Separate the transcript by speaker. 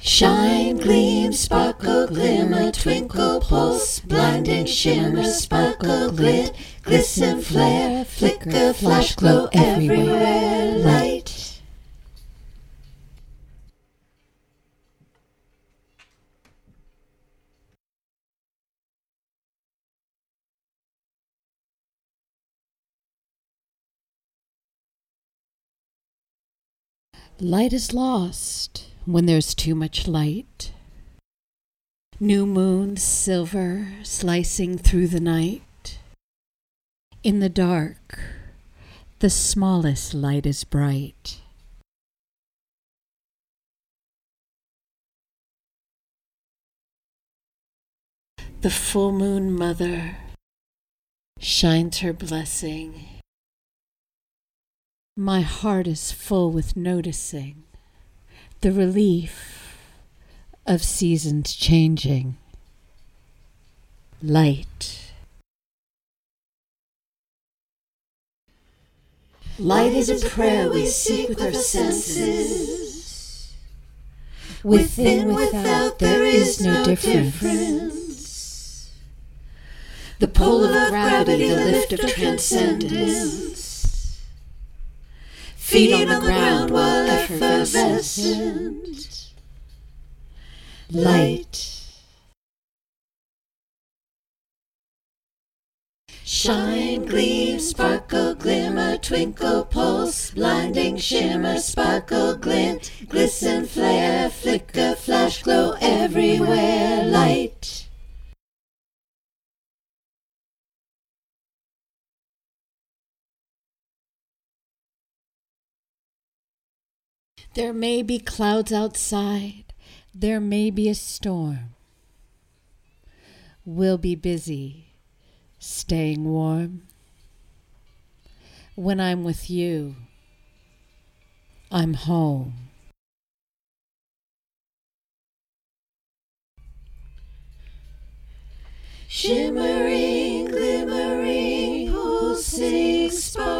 Speaker 1: Shine, gleam, sparkle, glimmer, twinkle, pulse, blinding shimmer, sparkle, glit, glisten, flare, flicker, flash, glow everywhere, light.
Speaker 2: Light is lost when there's too much light. New moon silver slicing through the night. In the dark, the smallest light is bright. The full moon mother shines her blessing. My heart is full with noticing the relief of seasons changing. Light.
Speaker 1: Light is a prayer we seek with our senses. Within, without, there is no difference. The pull of gravity, the lift of transcendence. Feet on the ground while effervescent. Light. Shine, gleam, sparkle, glimmer, twinkle, pulse, blinding shimmer, sparkle, glint, glisten, flare, flicker, flash, glow everywhere, light.
Speaker 2: There may be clouds outside, there may be a storm. We'll be busy staying warm. When I'm with you, I'm home.
Speaker 1: Shimmering, glimmering, pulsing, sparkling.